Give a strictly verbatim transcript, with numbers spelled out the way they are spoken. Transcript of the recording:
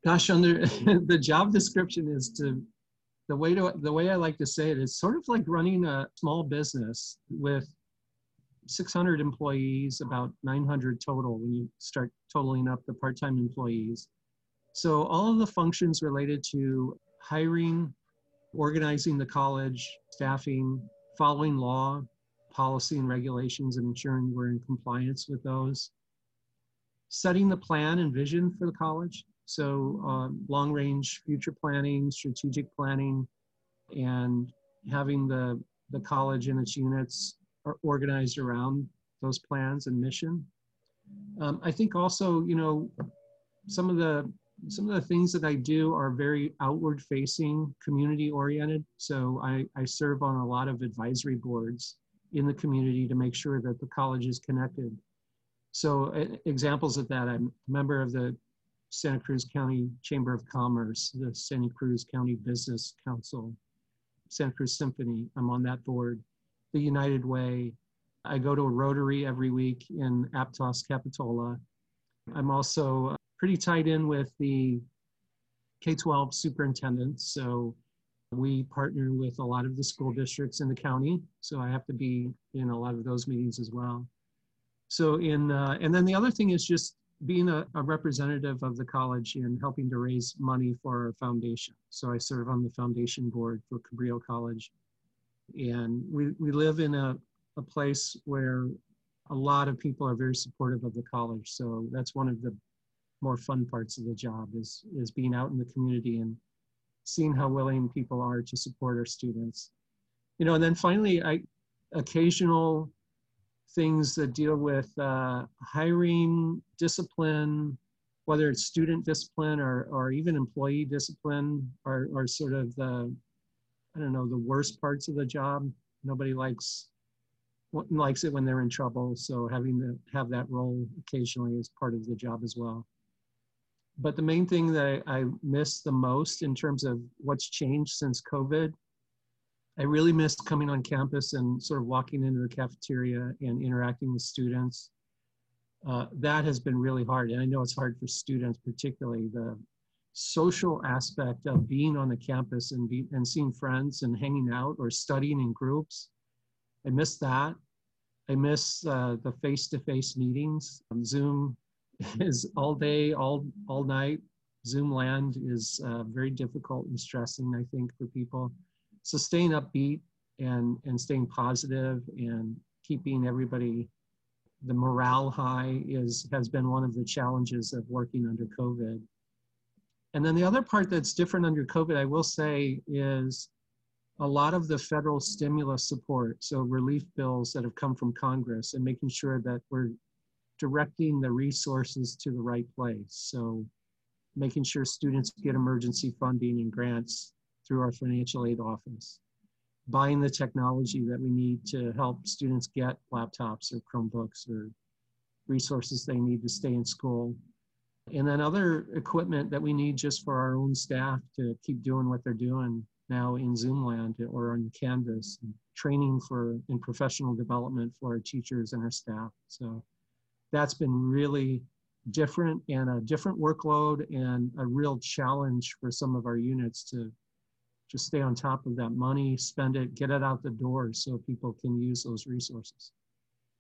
Gosh, under the job description is to the way to the way I like to say it is sort of like running a small business with six hundred employees, about nine hundred total when you start totaling up the part-time employees. So all of the functions related to hiring, organizing the college, staffing, following law, policy and regulations, and ensuring we're in compliance with those. Setting the plan and vision for the college. So um, long-range future planning, strategic planning, and having the, the college and its units are organized around those plans and mission. Um, I think also, you know, some of the some of the things that I do are very outward facing, community oriented. So I, I serve on a lot of advisory boards in the community to make sure that the college is connected. So uh, examples of that, I'm a member of the Santa Cruz County Chamber of Commerce, the Santa Cruz County Business Council, Santa Cruz Symphony, I'm on that board, the United Way. I go to a Rotary every week in Aptos, Capitola. I'm also pretty tied in with the K twelve superintendents. So we partner with a lot of the school districts in the county. So I have to be in a lot of those meetings as well. So in, uh, and then the other thing is just being a, a representative of the college and helping to raise money for our foundation. So I serve on the foundation board for Cabrillo College. And we, we live in a, a place where a lot of people are very supportive of the college. So that's one of the more fun parts of the job is, is being out in the community and seeing how willing people are to support our students. You know, and then finally, I occasional things that deal with uh, hiring, discipline, whether it's student discipline or, or even employee discipline are, are sort of the, I don't know, the worst parts of the job. Nobody likes likes it when they're in trouble. So having to have that role occasionally is part of the job as well. But the main thing that I, I miss the most in terms of what's changed since COVID, I really missed coming on campus and sort of walking into the cafeteria and interacting with students. Uh, that has been really hard. And I know it's hard for students, particularly the social aspect of being on the campus and, be, and seeing friends and hanging out or studying in groups. I miss that. I miss uh, the face-to-face meetings. Um, Zoom is all day, all, all night. Zoom land is uh, very difficult and stressing, I think, for people. So staying upbeat and, and staying positive and keeping everybody, the morale high is, has been one of the challenges of working under COVID. And then the other part that's different under COVID, I will say, is a lot of the federal stimulus support, so relief bills that have come from Congress and making sure that we're directing the resources to the right place. So making sure students get emergency funding and grants through our financial aid office, buying the technology that we need to help students get laptops or Chromebooks or resources they need to stay in school. And then other equipment that we need just for our own staff to keep doing what they're doing now in Zoom land or on Canvas, training for in professional development for our teachers and our staff. So that's been really different and a different workload and a real challenge for some of our units to just stay on top of that money, spend it, get it out the door so people can use those resources.